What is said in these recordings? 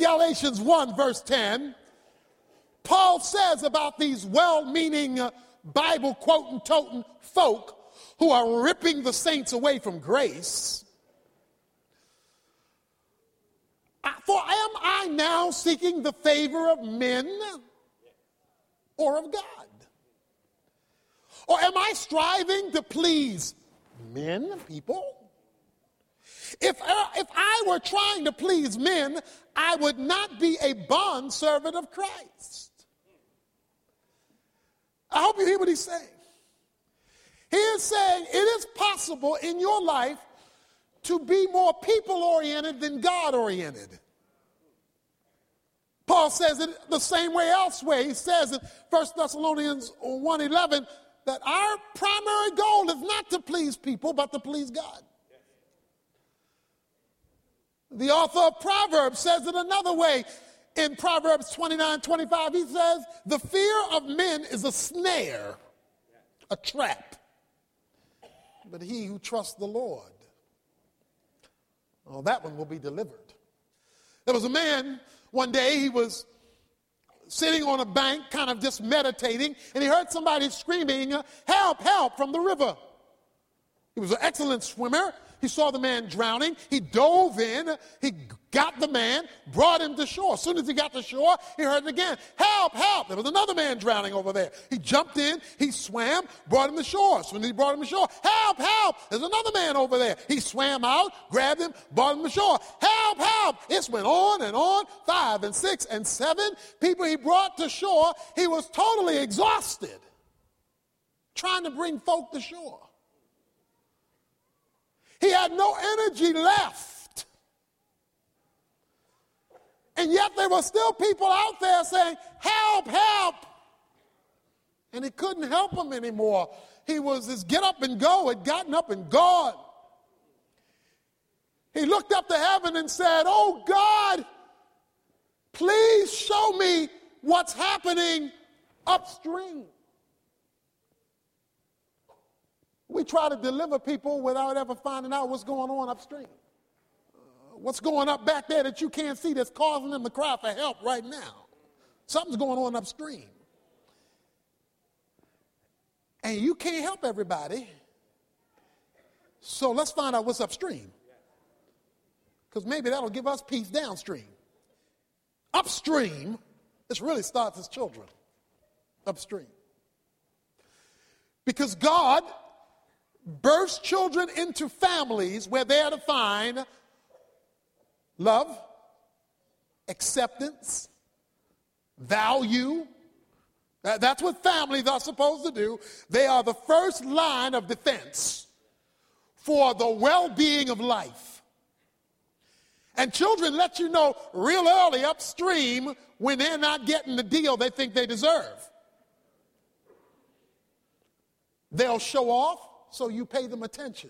Galatians 1 verse 10, Paul says about these well-meaning Bible quoting-toting folk who are ripping the saints away from grace, for am I now seeking the favor of men or of God? Or am I striving to please men, people? If I were trying to please men, I would not be a bondservant of Christ. I hope you hear what he's saying. He is saying it is possible in your life to be more people-oriented than God-oriented. Paul says it the same way elsewhere. He says in 1 Thessalonians 1:11 that our primary goal is not to please people, but to please God. The author of Proverbs says it another way. In Proverbs 29:25, he says, the fear of men is a snare, a trap. But he who trusts the Lord, oh, that one will be delivered. There was a man, one day he was sitting on a bank, kind of just meditating, and he heard somebody screaming, help, help, from the river. He was an excellent swimmer. He saw the man drowning. He dove in. He got the man, brought him to shore. As soon as he got to shore, he heard it again. Help, help. There was another man drowning over there. He jumped in. He swam, brought him to shore. As soon as he brought him to shore, help, help. There's another man over there. He swam out, grabbed him, brought him to shore. Help, help. This went on and on. 5 and 6 and 7 people he brought to shore. He was totally exhausted trying to bring folk to shore. He had no energy left. And yet there were still people out there saying, help, help. And he couldn't help them anymore. His get up and go had gotten up and gone. He looked up to heaven and said, oh God, please show me what's happening upstream. We try to deliver people without ever finding out what's going on upstream. What's going up back there that you can't see that's causing them to cry for help right now. Something's going on upstream. And you can't help everybody. So let's find out what's upstream. Because maybe that'll give us peace downstream. Upstream, this really starts as children. Upstream. Because God births children into families where they are to find love, acceptance, value. That's what families are supposed to do. They are the first line of defense for the well-being of life. And children let you know real early upstream when they're not getting the deal they think they deserve. They'll show off, so you pay them attention.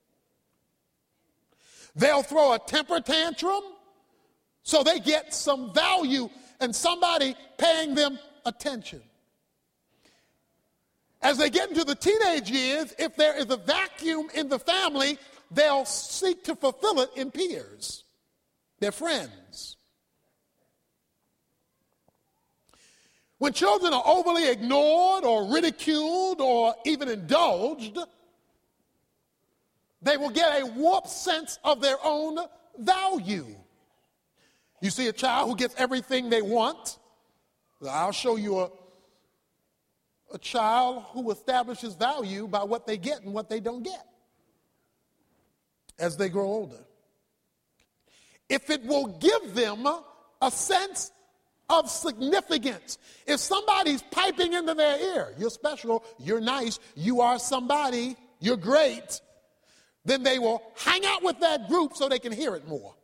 They'll throw a temper tantrum, so they get some value and somebody paying them attention. As they get into the teenage years, if there is a vacuum in the family, they'll seek to fulfill it in peers, their friends. When children are overly ignored or ridiculed or even indulged, they will get a warped sense of their own value. You see a child who gets everything they want. I'll show you a child who establishes value by what they get and what they don't get as they grow older. If it will give them a sense of significance. If somebody's piping into their ear, you're special, you're nice, you are somebody, you're great, then they will hang out with that group so they can hear it more.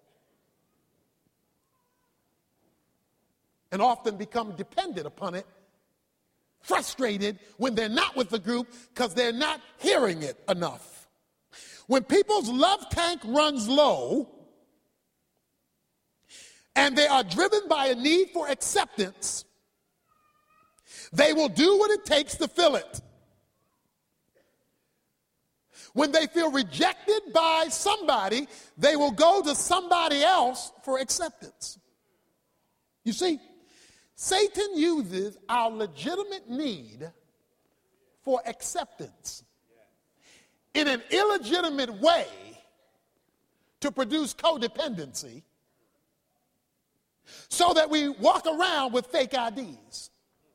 And often become dependent upon it, frustrated when they're not with the group because they're not hearing it enough. When people's love tank runs low and they are driven by a need for acceptance, they will do what it takes to fill it. When they feel rejected by somebody, they will go to somebody else for acceptance. You see, Satan uses our legitimate need for acceptance in an illegitimate way to produce codependency so that we walk around with fake IDs.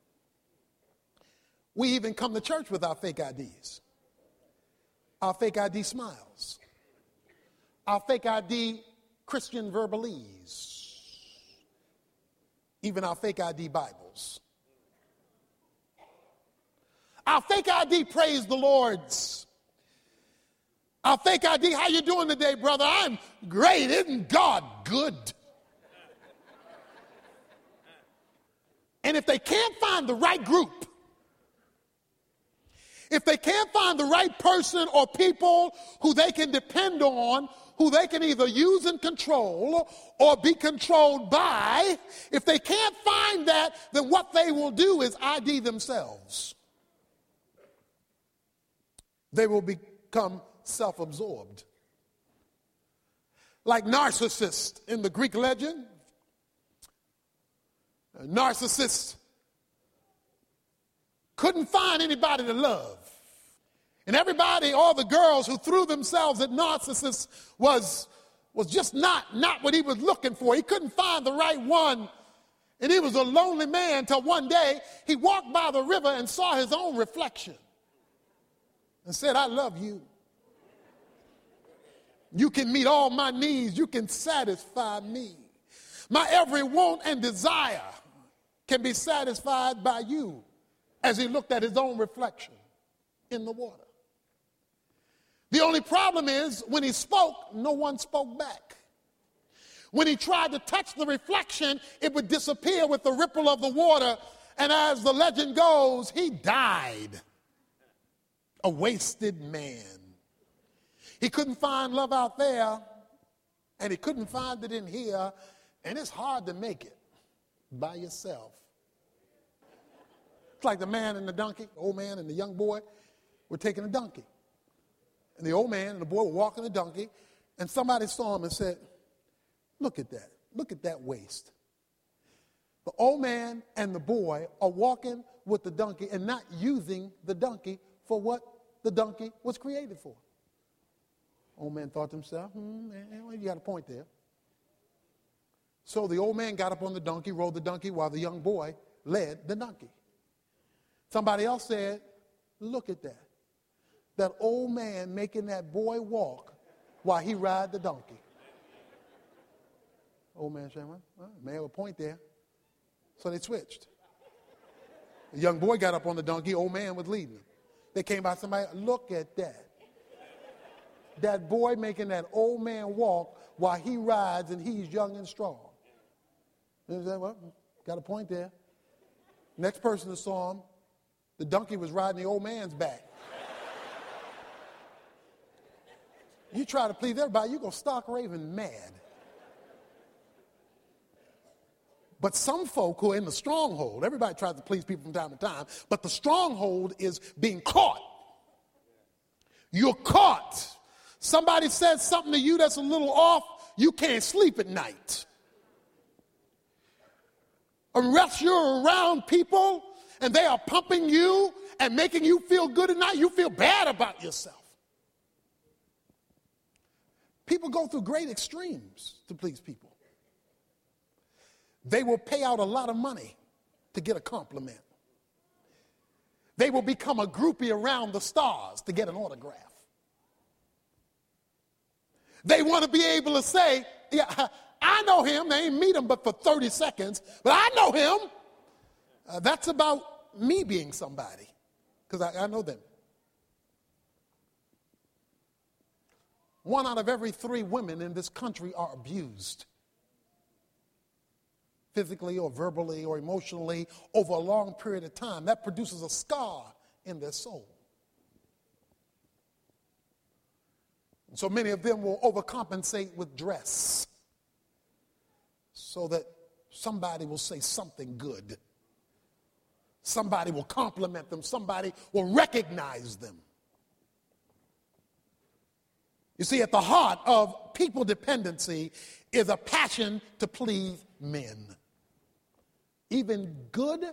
We even come to church with our fake IDs. Our fake ID smiles. Our fake ID Christian verbalese. Even our fake ID Bibles. Our fake ID praise the Lord's. Our fake ID, how you doing today, brother? I'm great. Isn't God good? And if they can't find the right group, if they can't find the right person or people who they can depend on, who they can either use and control or be controlled by, if they can't find that, then what they will do is ID themselves. They will become self-absorbed. Like Narcissus in the Greek legend. Narcissus couldn't find anybody to love. And everybody, all the girls who threw themselves at Narcissus was just not what he was looking for. He couldn't find the right one. And he was a lonely man until one day he walked by the river and saw his own reflection and said, I love you. You can meet all my needs. You can satisfy me. My every want and desire can be satisfied by you, as he looked at his own reflection in the water. The only problem is when he spoke, no one spoke back. When he tried to touch the reflection, it would disappear with the ripple of the water. And as the legend goes, he died a wasted man. He couldn't find love out there, and he couldn't find it in here, and it's hard to make it by yourself. It's like the man and the donkey, the old man and the young boy were taking a donkey. And the old man and the boy were walking the donkey, and somebody saw him and said, look at that waist. The old man and the boy are walking with the donkey and not using the donkey for what the donkey was created for. Old man thought to himself, well, you got a point there. So the old man got up on the donkey, rode the donkey, while the young boy led the donkey. Somebody else said, look at that. That old man making that boy walk while he ride the donkey. Old man said, well, may have a point there. So they switched. The young boy got up on the donkey, old man was leading him. They came by somebody, look at that. That boy making that old man walk while he rides and he's young and strong. And they said, well, got a point there. Next person that saw him, the donkey was riding the old man's back. You try to please everybody, you're going to stark raving mad. But some folk who are in the stronghold, everybody tries to please people from time to time, but the stronghold is being caught. You're caught. Somebody says something to you that's a little off, you can't sleep at night. Unless you're around people and they are pumping you and making you feel good at night, you feel bad about yourself. People go through great extremes to please people. They will pay out a lot of money to get a compliment. They will become a groupie around the stars to get an autograph. They want to be able to say, yeah, I know him. They ain't meet him but for 30 seconds, but I know him. That's about me being somebody, because I know them. 1 out of every 3 women in this country are abused, physically or verbally or emotionally, over a long period of time. That produces a scar in their soul. And so many of them will overcompensate with dress so that somebody will say something good. Somebody will compliment them. Somebody will recognize them. You see, at the heart of people dependency is a passion to please men. even good,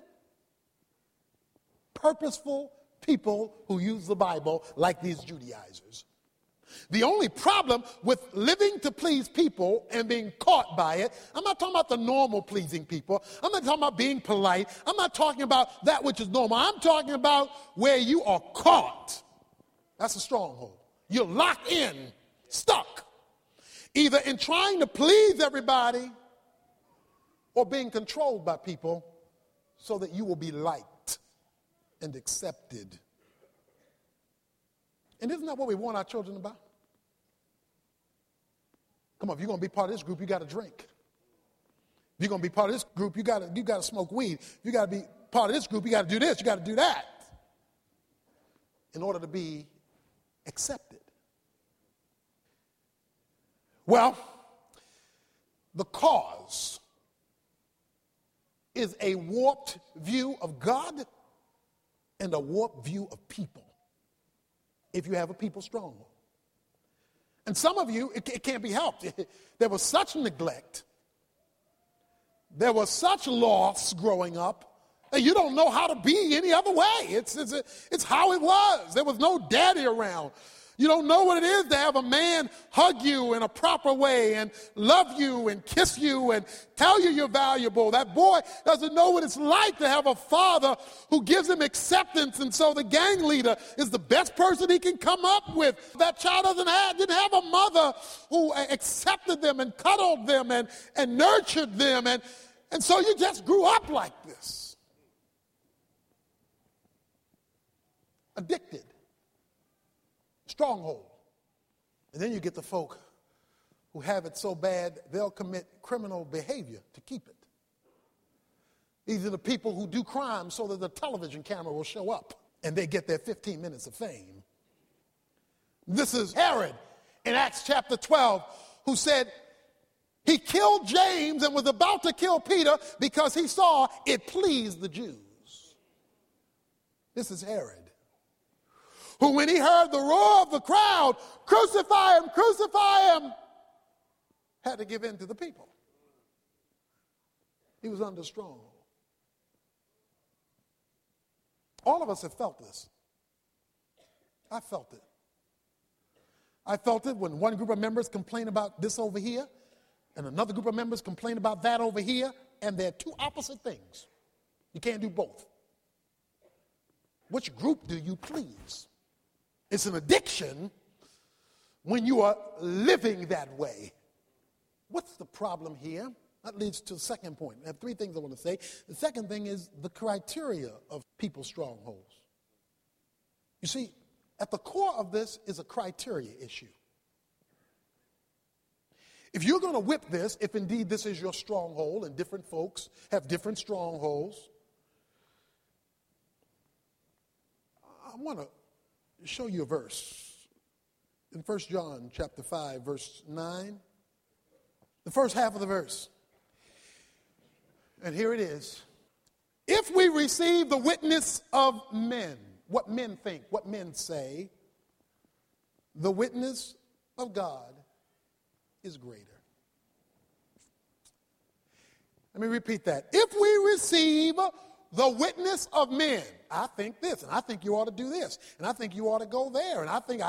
purposeful people who use the Bible like these Judaizers. The only problem with living to please people and being caught by it, I'm not talking about the normal pleasing people. I'm not talking about being polite. I'm not talking about that which is normal. I'm talking about where you are caught. That's a stronghold. You're locked in, stuck, either in trying to please everybody or being controlled by people so that you will be liked and accepted. And isn't that what we want our children about? Come on, if you're going to be part of this group, you got to drink. If you're going to be part of this group, you got to smoke weed. If you got to be part of this group, you got to do this, you got to do that in order to be accepted. Well, the cause is a warped view of God and a warped view of people. If you have a people stronghold. And some of you, it can't be helped. There was such neglect. There was such loss growing up that you don't know how to be any other way. It's how it was. There was no daddy around. You don't know what it is to have a man hug you in a proper way and love you and kiss you and tell you you're valuable. That boy doesn't know what it's like to have a father who gives him acceptance, and so the gang leader is the best person he can come up with. That child didn't have a mother who accepted them and cuddled them and nurtured them, and so you just grew up like this. Addicted. Stronghold. And then you get the folk who have it so bad they'll commit criminal behavior to keep it. These are the people who do crime so that the television camera will show up and they get their 15 minutes of fame. This is Herod in Acts chapter 12 who said he killed James and was about to kill Peter because he saw it pleased the Jews. This is Herod, who when he heard the roar of the crowd, crucify him, had to give in to the people. He was under stronghold. All of us have felt this. I felt it. I felt it when one group of members complain about this over here, and another group of members complain about that over here, and they're two opposite things. You can't do both. Which group do you please? It's an addiction when you are living that way. What's the problem here? That leads to the second point. I have three things I want to say. The second thing is the criteria of people's strongholds. You see, at the core of this is a criteria issue. If you're going to whip this, if indeed this is your stronghold, and different folks have different strongholds, I want to show you a verse in 1 John chapter 5, verse 9. The first half of the verse. And here it is. If we receive the witness of men, what men think, what men say, the witness of God is greater. Let me repeat that. If we receive the witness of men, I think this, and I think you ought to do this, and I think you ought to go there, and I think.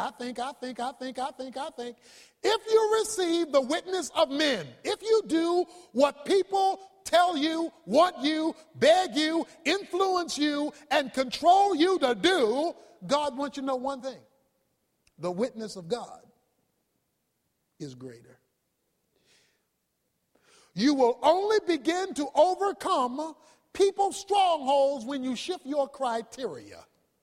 If you receive the witness of men, if you do what people tell you, want you, beg you, influence you, and control you to do, God wants you to know one thing. The witness of God is greater. You will only begin to overcome people's strongholds when you shift your criteria.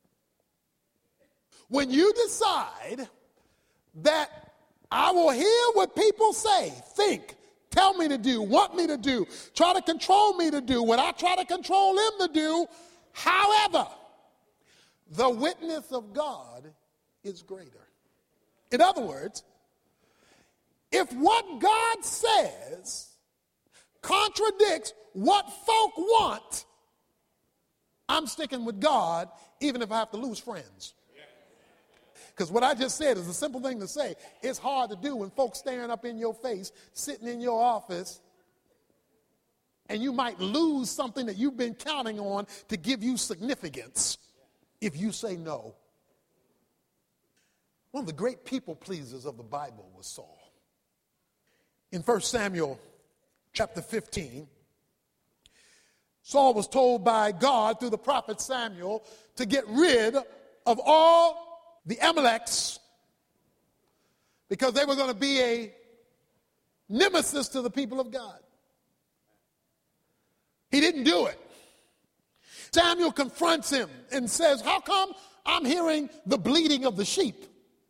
When you decide that I will hear what people say, think, tell me to do, want me to do, try to control me to do, what I try to control them to do, however, the witness of God is greater. In other words, if what God says contradicts what folk want, I'm sticking with God even if I have to lose friends. Because what I just said is a simple thing to say. It's hard to do when folks staring up in your face, sitting in your office, And you might lose something that you've been counting on to give you significance if you say no. One of the great people pleasers of the Bible was Saul. In 1 Samuel chapter 15, Saul was told by God through the prophet Samuel to get rid of all the Amaleks because they were going to be a nemesis to the people of God. He didn't do it. Samuel confronts him and says, how come I'm hearing the bleating of the sheep?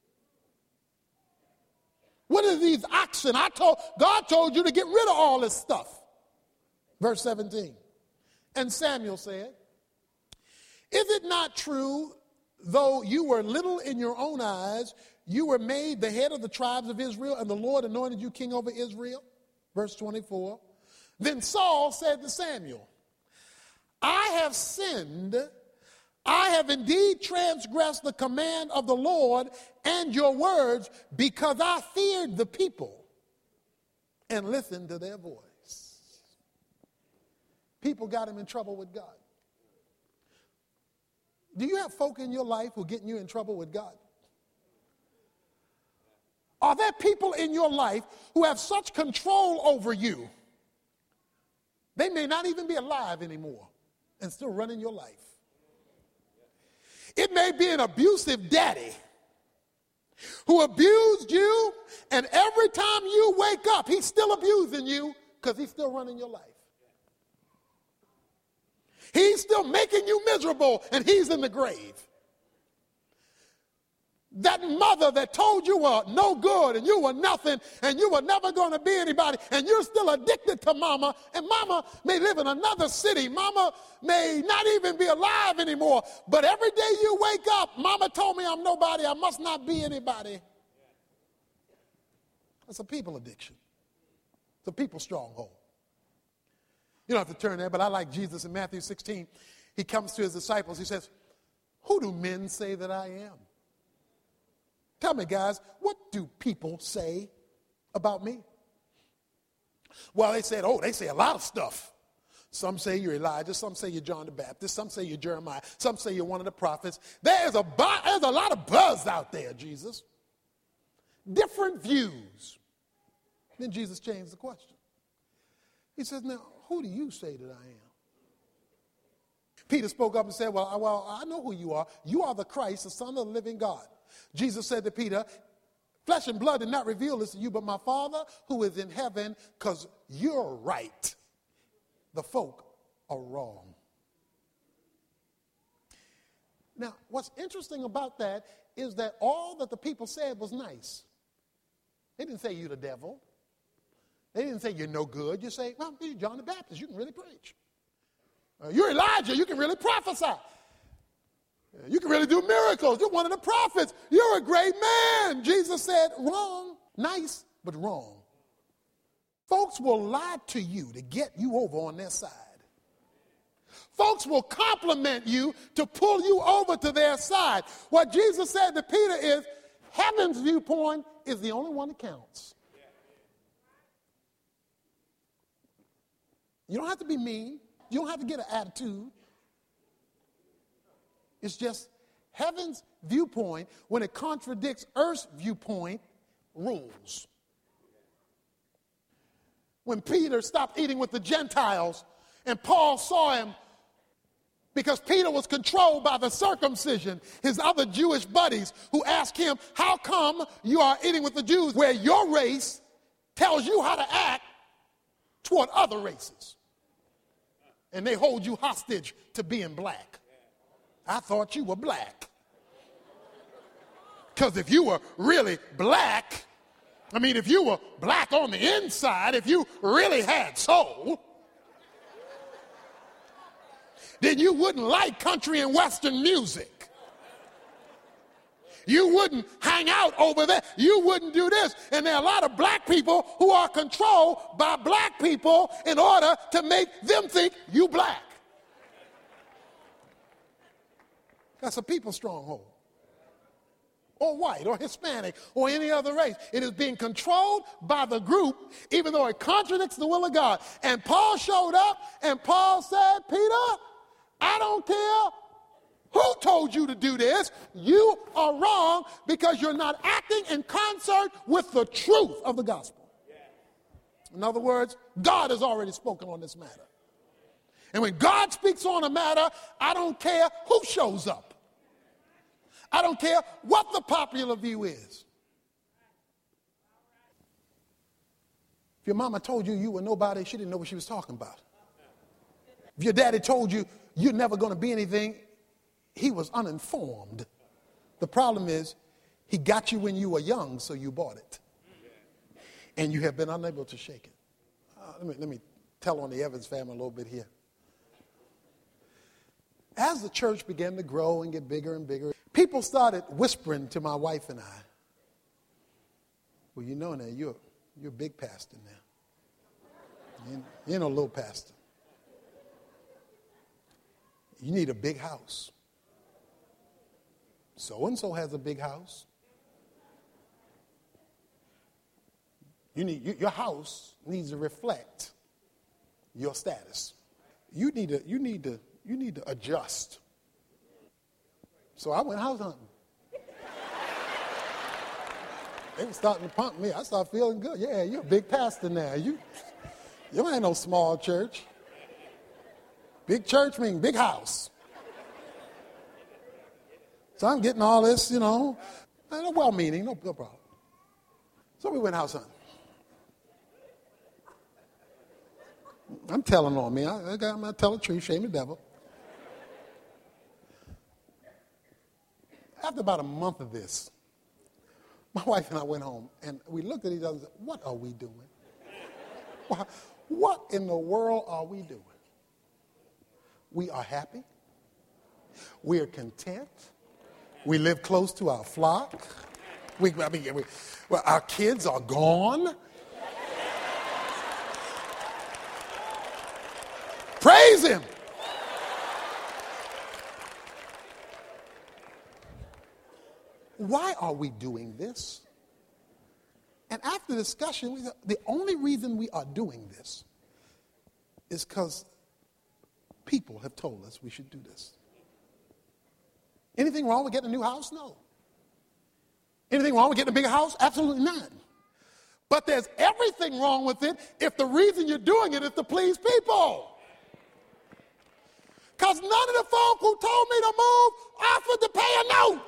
What are these oxen? God told you to get rid of all this stuff. Verse 17. And Samuel said, is it not true, though you were little in your own eyes, you were made the head of the tribes of Israel, and the Lord anointed you king over Israel? Verse 24. Then Saul said to Samuel, I have sinned. I have indeed transgressed the command of the Lord and your words because I feared the people and listened to their voice. People got him in trouble with God. Do you have folk in your life who are getting you in trouble with God? Are there people in your life who have such control over you, they may not even be alive anymore and still running your life? It may be an abusive daddy who abused you, and every time you wake up, he's still abusing you because he's still running your life. He's still making you miserable, and he's in the grave. That mother that told you were no good and you were nothing and you were never going to be anybody and you're still addicted to mama, and mama may live in another city. Mama may not even be alive anymore, but every day you wake up, mama told me I'm nobody, I must not be anybody. That's a people addiction. It's a people stronghold. You don't have to turn there, but I like Jesus in Matthew 16. He comes to his disciples. He says, who do men say that I am? Tell me, guys, what do people say about me? Well, they say a lot of stuff. Some say you're Elijah. Some say you're John the Baptist. Some say you're Jeremiah. Some say you're one of the prophets. There's a lot of buzz out there, Jesus. Different views. Then Jesus changed the question. He says, now, who do you say that I am? Peter spoke up and said, well, I know who you are. You are the Christ, the Son of the living God. Jesus said to Peter, flesh and blood did not reveal this to you, but my Father who is in heaven, because you're right. The folk are wrong. Now, what's interesting about that is that all that the people said was nice. They didn't say you're the devil. They didn't say you're no good. You say, well, you're John the Baptist. You can really preach. You're Elijah. You can really prophesy. You can really do miracles. You're one of the prophets. You're a great man. Jesus said, wrong. Nice, but wrong. Folks will lie to you to get you over on their side. Folks will compliment you to pull you over to their side. What Jesus said to Peter is, heaven's viewpoint is the only one that counts. You don't have to be mean. You don't have to get an attitude. It's just heaven's viewpoint, when it contradicts earth's viewpoint, rules. When Peter stopped eating with the Gentiles and Paul saw him, because Peter was controlled by the circumcision, his other Jewish buddies who asked him, how come you are eating with the Jews where your race tells you how to act toward other races? And they hold you hostage to being black. I thought you were black. Because if you were really black, if you were black on the inside, if you really had soul, then you wouldn't like country and western music. You wouldn't hang out over there. You wouldn't do this. And there are a lot of black people who are controlled by black people in order to make them think you black. That's a people stronghold. or white or Hispanic or any other race. It is being controlled by the group, even though it contradicts the will of God. And Paul showed up and Paul said, Peter, I don't care who told you to do this. You are wrong because you're not acting in concert with the truth of the gospel. In other words, God has already spoken on this matter. And when God speaks on a matter, I don't care who shows up. I don't care what the popular view is. If your mama told you you were nobody, she didn't know what she was talking about. If your daddy told you you're never going to be anything, he was uninformed. The problem is he got you when you were young, so you bought it. And you have been unable to shake it. Let me tell on the Evans family a little bit here. As the church began to grow and get bigger and bigger, people started whispering to my wife and I, well, you know now, you're a big pastor now. You're no little pastor. You need a big house. So-and-so has a big house. Your house needs to reflect your status. You need to adjust. So I went house hunting. They were starting to pump me. I started feeling good. Yeah, you're a big pastor now. You ain't no small church. Big church means big house. So I'm getting all this, well-meaning, no problem. So we went house hunting. I'm telling on me. I'm going to tell the truth, shame the devil. After about a month of this, my wife and I went home, and we looked at each other and said, what are we doing? What in the world are we doing? We are happy. We are content. We live close to our flock. Our kids are gone. Praise him. Why are we doing this? And after discussion, we said, the only reason we are doing this is because people have told us we should do this. Anything wrong with getting a new house? No. Anything wrong with getting a bigger house? Absolutely not. But there's everything wrong with it if the reason you're doing it is to please people. Because none of the folk who told me to move offered to pay a note.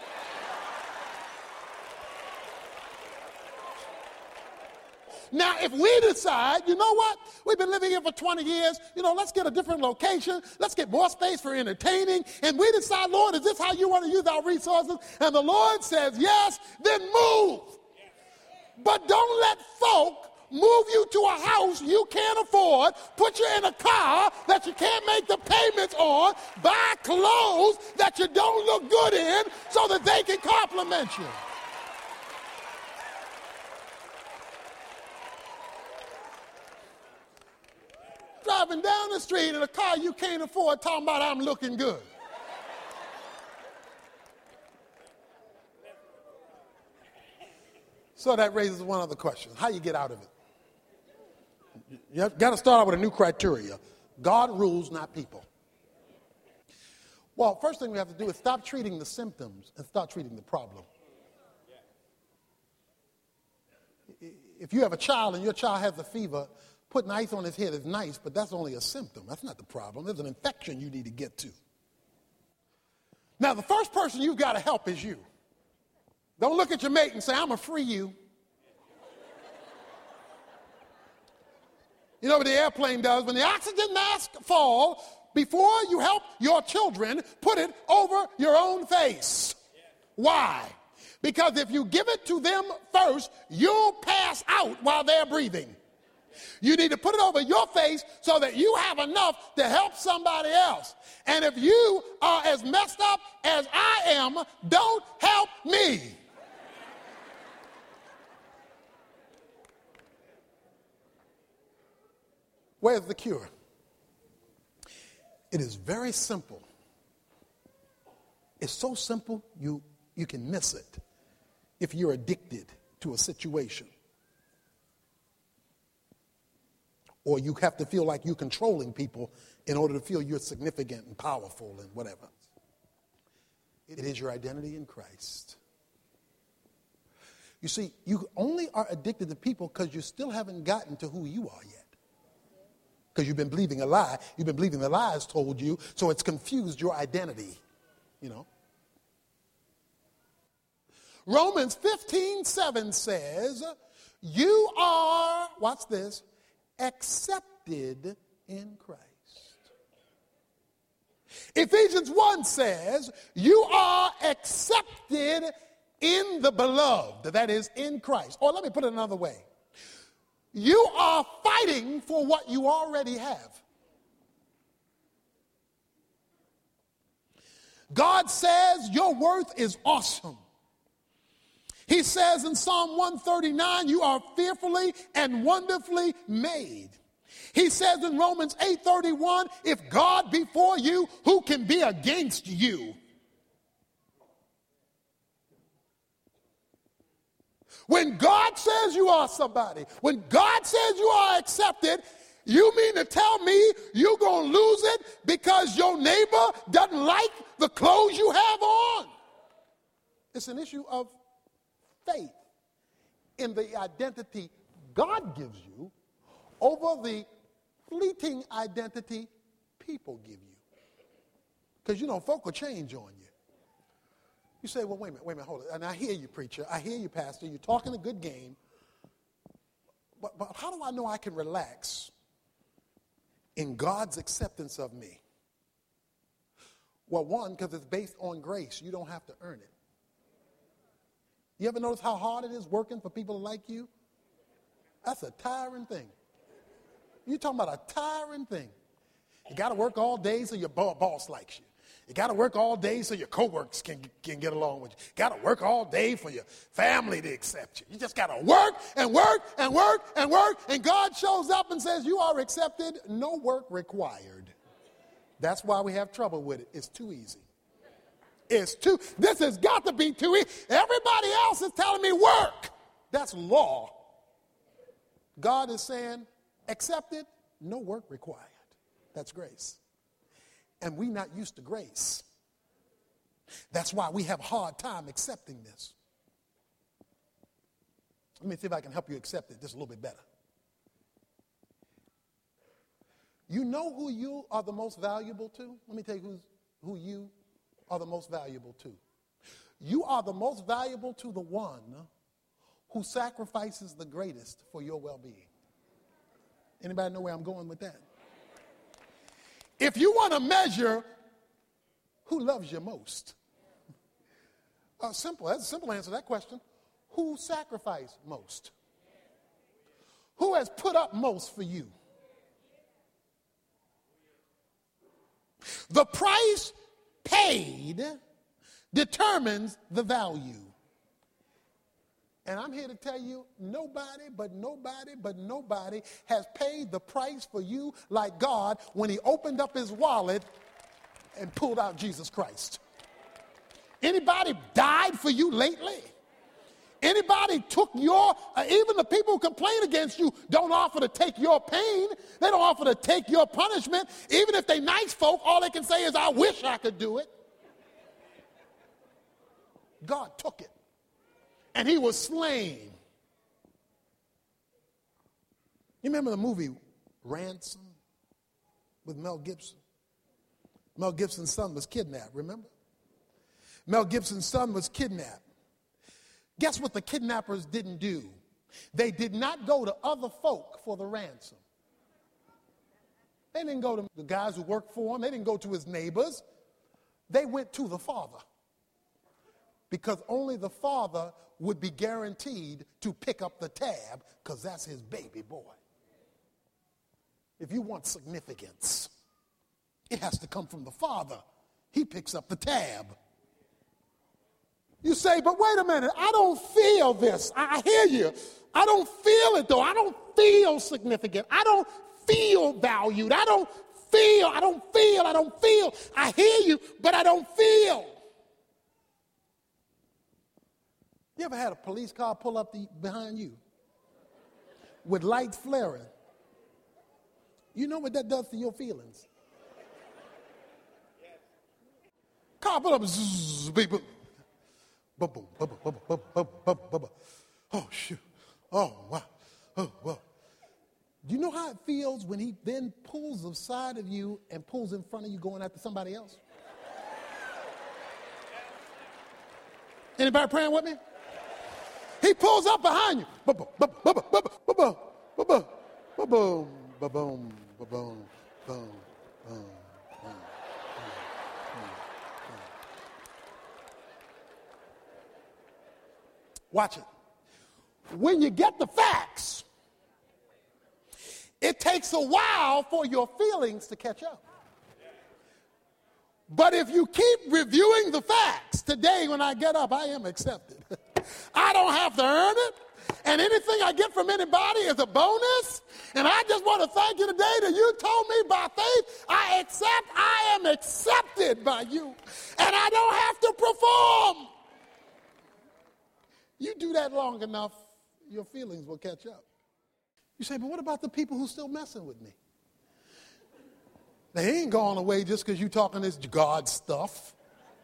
Now, if we decide, you know what? We've been living here for 20 years. Let's get a different location. Let's get more space for entertaining. And we decide, Lord, is this how you want to use our resources? And the Lord says, yes, then move. But don't let folk move you to a house you can't afford, put you in a car that you can't make the payments on, buy clothes that you don't look good in so that they can compliment you. Driving down the street in a car you can't afford, talking about I'm looking good. So that raises one other question. How you get out of it? You got to start out with a new criteria. God rules, not people. Well, first thing we have to do is stop treating the symptoms and start treating the problem. If you have a child and your child has a fever, putting ice on his head is nice, but that's only a symptom. That's not the problem. There's an infection you need to get to. Now, the first person you've got to help is you. Don't look at your mate and say, I'm going to free you. You know what the airplane does? When the oxygen mask falls, before you help your children, put it over your own face. Why? Because if you give it to them first, you'll pass out while they're breathing. You need to put it over your face so that you have enough to help somebody else. And if you are as messed up as I am, don't help me. Where's the cure? It is very simple. It's so simple, you You can miss it if you're addicted to a situation. Or you have to feel like you're controlling people in order to feel you're significant and powerful and whatever. It is your identity in Christ. You see, you only are addicted to people because you still haven't gotten to who you are yet. Because you've been believing a lie. You've been believing the lies told you, so it's confused your identity, you know. Romans 15:7 says, you are, watch this, accepted in Christ. Ephesians 1 says, you are accepted in the beloved, that is, in Christ. Or let me put it another way. You are fighting for what you already have. God says your worth is awesome. He says in Psalm 139, you are fearfully and wonderfully made. He says in Romans 8:31, if God be for you, who can be against you? When God says you are somebody, when God says you are accepted, you mean to tell me you're going to lose it because your neighbor doesn't like the clothes you have on? It's an issue of faith in the identity God gives you over the fleeting identity people give you. Because, you know, folk will change on you. You say, well, wait a minute, hold it. And I hear you, preacher. I hear you, pastor. You're talking a good game. But how do I know I can relax in God's acceptance of me? Well, one, because it's based on grace. You don't have to earn it. You ever notice how hard it is working for people like you? That's a tiring thing. You're talking about a tiring thing. You got to work all day so your boss likes you. You got to work all day so your coworkers can get along with you. You got to work all day for your family to accept you. You just got to work and work and work and work, and God shows up and says, you are accepted, no work required. That's why we have trouble with it. It's too easy. This has got to be too easy. Everybody else is telling me work. That's law. God is saying, accepted, no work required. That's grace. And we're not used to grace. That's why we have a hard time accepting this. Let me see if I can help you accept it just a little bit better. You know who you are the most valuable to? Let me tell you who you are the most valuable to. You are the most valuable to the one who sacrifices the greatest for your well-being. Anybody know where I'm going with that? If you want to measure who loves you most, that's a simple answer to that question. Who sacrificed most? Who has put up most for you? The price paid determines the value. And I'm here to tell you, nobody has paid the price for you like God when he opened up his wallet and pulled out Jesus Christ. Anybody died for you lately? Anybody took even the people who complain against you don't offer to take your pain. They don't offer to take your punishment. Even if they nice folk, all they can say is, I wish I could do it. God took it. And he was slain. You remember the movie Ransom with Mel Gibson? Mel Gibson's son was kidnapped, remember? Mel Gibson's son was kidnapped. Guess what the kidnappers didn't do? They did not go to other folk for the ransom. They didn't go to the guys who worked for him. They didn't go to his neighbors. They went to the father. Because only the father would be guaranteed to pick up the tab because that's his baby boy. If you want significance, it has to come from the father. He picks up the tab. You say, but wait a minute, I don't feel this. I hear you. I don't feel it though. I don't feel significant. I don't feel valued. I don't feel. I hear you, but I don't feel. You ever had a police car pull up behind you with lights flaring? You know what that does to your feelings. Car pull up, zzz, beep, boom, boom, boom, boom, boom, boom, boom, boom, boom. Oh, shoot. Oh, wow. Oh, wow. Do you know how it feels when he then pulls the side of you and pulls in front of you going after somebody else? Anybody praying with me? He pulls up behind you. Boom, boom, boom, boom, boom, boom, boom, boom, boom, boom, boom, boom, boom, boom, boom. Watch it. When you get the facts, it takes a while for your feelings to catch up. But if you keep reviewing the facts, today when I get up, I am accepted. I don't have to earn it. And anything I get from anybody is a bonus. And I just want to thank you today that you told me by faith, I am accepted by you. And I don't have to perform. You do that long enough, your feelings will catch up. You say, but what about the people who still messing with me? They ain't going away just because you talking this God stuff.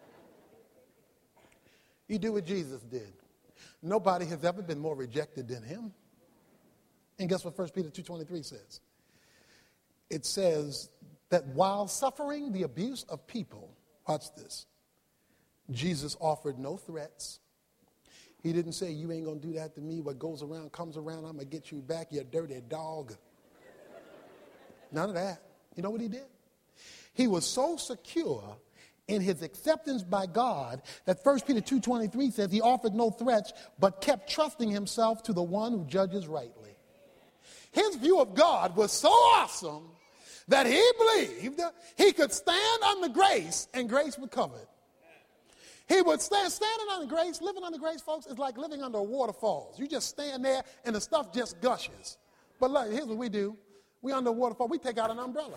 You do what Jesus did. Nobody has ever been more rejected than him. And guess what 1 Peter 2:23 says? It says that while suffering the abuse of people, watch this, Jesus offered no threats. He didn't say, you ain't going to do that to me. What goes around comes around. I'm going to get you back, you dirty dog. None of that. You know what he did? He was so secure in his acceptance by God that 1 Peter 2:23 says he offered no threats but kept trusting himself to the one who judges rightly. His view of God was so awesome that he believed he could stand under grace and grace would cover it. He would standing under grace, living under grace, folks, is like living under a waterfall. You just stand there and the stuff just gushes. But look, here's what we do. We under a waterfall, we take out an umbrella.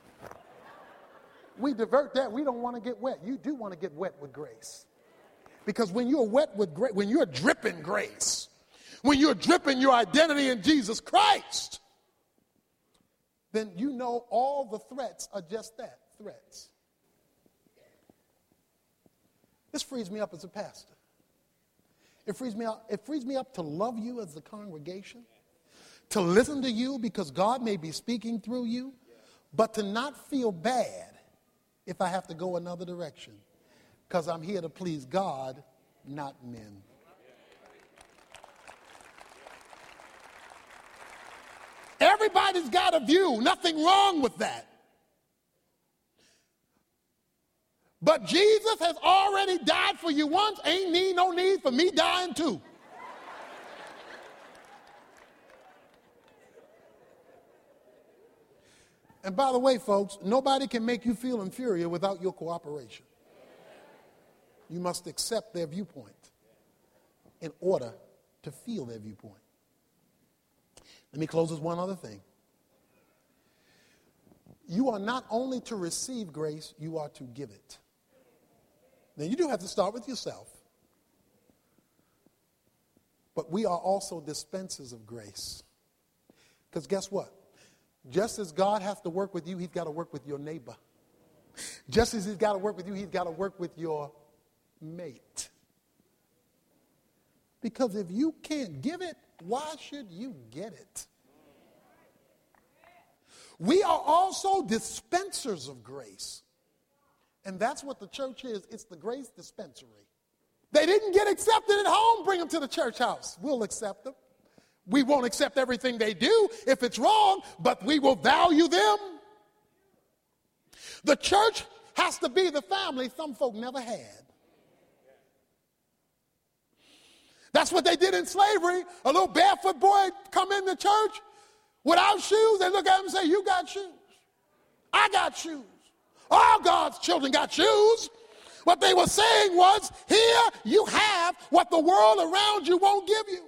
We divert that. We don't want to get wet. You do want to get wet with grace. Because when you're wet with grace, when you're dripping grace, when you're dripping your identity in Jesus Christ, then you know all the threats are just that, threats. This frees me up as a pastor. It frees me up to love you as a congregation, to listen to you because God may be speaking through you, but to not feel bad if I have to go another direction, because I'm here to please God, not men. Everybody's got a view. Nothing wrong with that. But Jesus has already died for you once. Ain't no need for me dying too. And by the way, folks, nobody can make you feel inferior without your cooperation. You must accept their viewpoint in order to feel their viewpoint. Let me close with one other thing. You are not only to receive grace, you are to give it. Now, you do have to start with yourself. But we are also dispensers of grace. Because guess what? Just as God has to work with you, he's got to work with your neighbor. Just as he's got to work with you, he's got to work with your mate. Because if you can't give it, why should you get it? We are also dispensers of grace. And that's what the church is. It's the grace dispensary. They didn't get accepted at home, bring them to the church house. We'll accept them. We won't accept everything they do if it's wrong, but we will value them. The church has to be the family some folk never had. That's what they did in slavery. A little barefoot boy come in the church without shoes. They look at him and say, you got shoes. I got shoes. All God's children got shoes. What they were saying was, here you have what the world around you won't give you.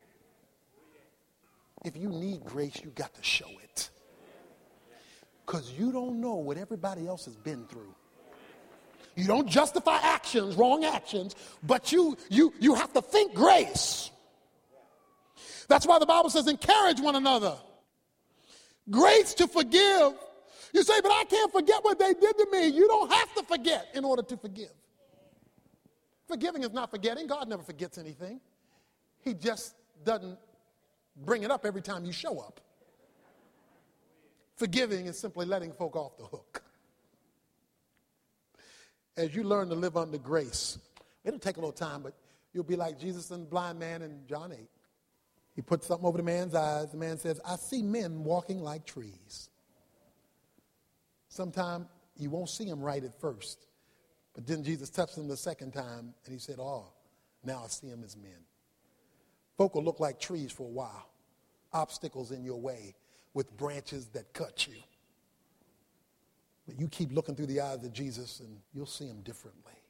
If you need grace, you got to show it. Because you don't know what everybody else has been through. You don't justify actions, wrong actions, but you have to think grace. That's why the Bible says encourage one another. Grace to forgive. You say, but I can't forget what they did to me. You don't have to forget in order to forgive. Forgiving is not forgetting. God never forgets anything. He just doesn't bring it up every time you show up. Forgiving is simply letting folk off the hook. As you learn to live under grace, it'll take a little time, but you'll be like Jesus and the blind man in John 8. He puts something over the man's eyes. The man says, I see men walking like trees. Sometimes you won't see them right at first. But then Jesus touched them the second time, and he said, oh, now I see them as men. Folk will look like trees for a while. Obstacles in your way with branches that cut you. But you keep looking through the eyes of Jesus, and you'll see him differently.